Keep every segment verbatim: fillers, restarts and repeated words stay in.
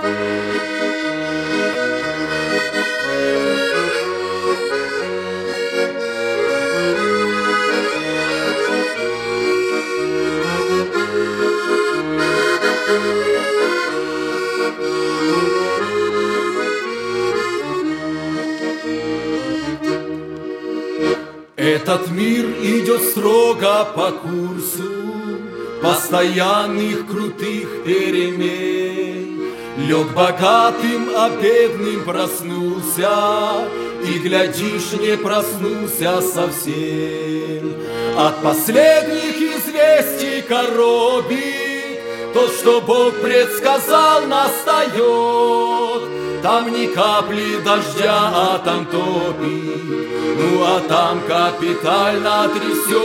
Этот мир идет строго по курсу постоянных крутых перемен. Лег богатым, а бедным проснулся, и, глядишь, не проснулся совсем. От последних известий коробит тот, что Бог предсказал, настает. Там ни капли дождя, а там топит, ну а там капитально трясет.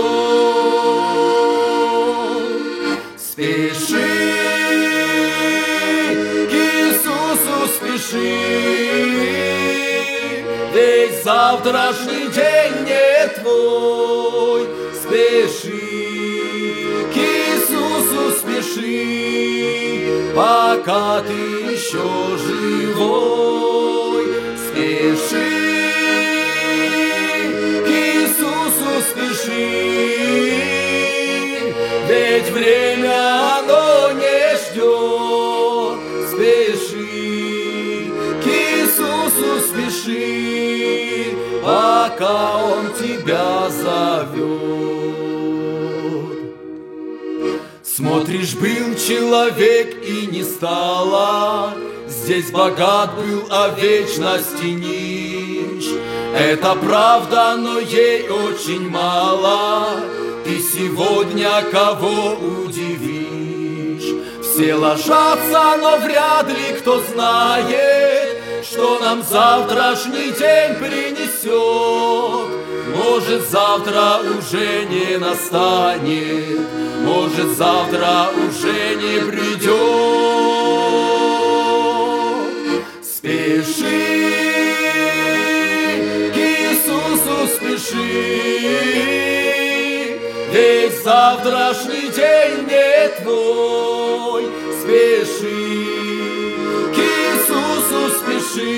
Спеши, к Иисусу спеши, ведь завтрашний день не твой. Спеши, к Иисусу спеши, пока ты еще живой. Спеши, к Иисусу спеши, ведь время оно не ждет. Спеши, к Иисусу спеши, пока Он тебя зовет. Смотришь, был человек и не стало, здесь богат был, а вечности нищ. Это правда, но ей очень мало. Ты сегодня кого удивишь? Все ложатся, но вряд ли кто знает, что нам завтрашний день принесет. Может, завтра уже не настанет, может, завтра уже не придет. Спеши, к Иисусу спеши, ведь завтрашний день не твой. Спеши, к Иисусу спеши,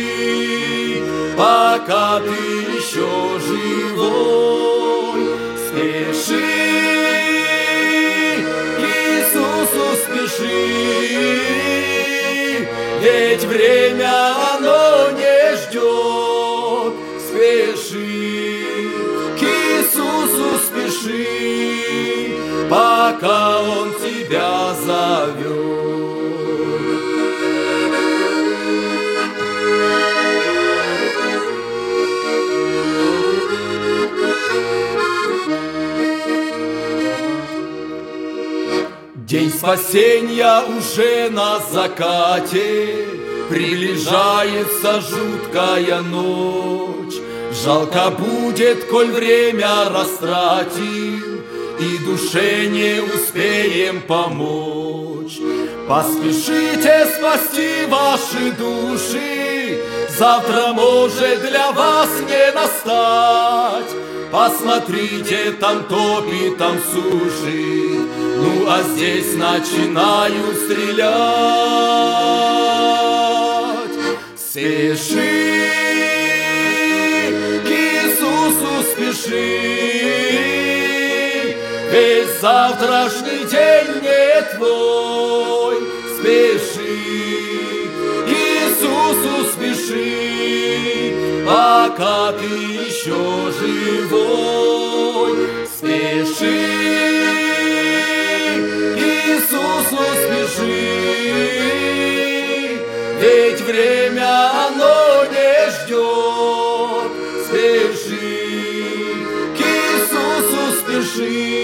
пока ты еще живой. Спеши, к Иисусу спеши, ведь время оно не ждет. Спеши, к Иисусу спеши, пока Он тебя зовет. День спасения уже на закате, приближается жуткая ночь. Жалко будет, коль время растратим, и душе не успеем помочь. Поспешите спасти ваши души, завтра может для вас не настать. Посмотрите, там топит, там сушит, ну а здесь начинают стрелять. Спеши, к Иисусу спеши, ведь завтрашний день не твой. Спеши, к Иисусу спеши, пока ты еще живой. Спеши, к Иисусу спеши, ведь время оно не ждет. Спеши, к Иисусу спеши,